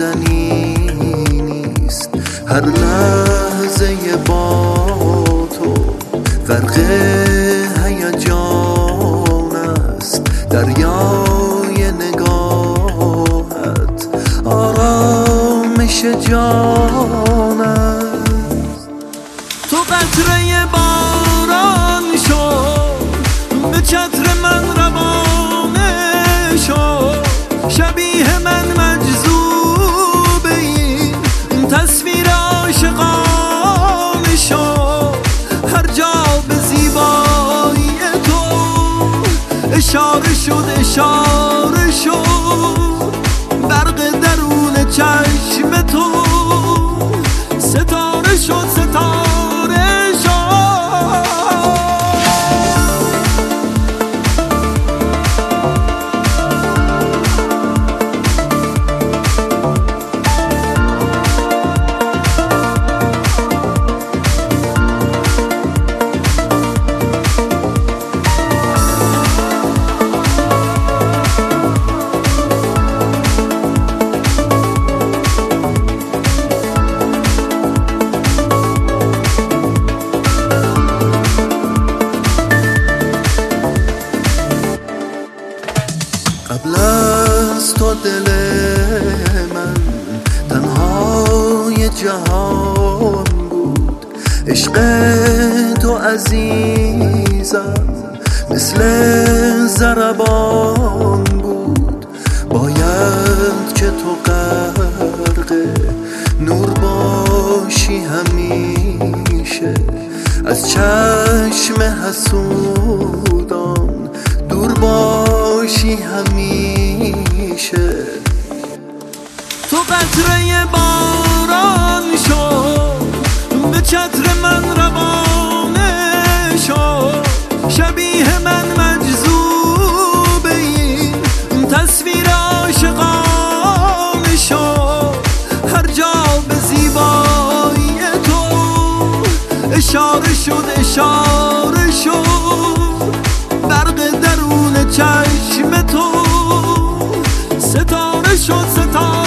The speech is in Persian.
ماندنی نیست. هر لحظه با تو غرق هیجان است. دریای نگاهت آرامش جان است. تو قطره باران شو، به چتر من روانه شو. شبیه من مجذوب این تصویر عاشقانه شو. هر جا به زیبایی تو اشاره شد، اشاره شد. برق درون چشم تو ستاره شد، ستاره شد. قبل از تو دل من تنهای جهان بود. عشق تو عزیزم مثل ضربان بود. باید که تو غرق نور باشی همیشه، از چشم حسودان دور باشی همیشه. تو قطره باران شو، به چتر من روانه شو. شبیه من مجذوب این تصویر عاشقانه شو. هر جا به زیبایی تو اشاره شد، اشاره شد. برق درون چشم تو ستاره شد، ستاره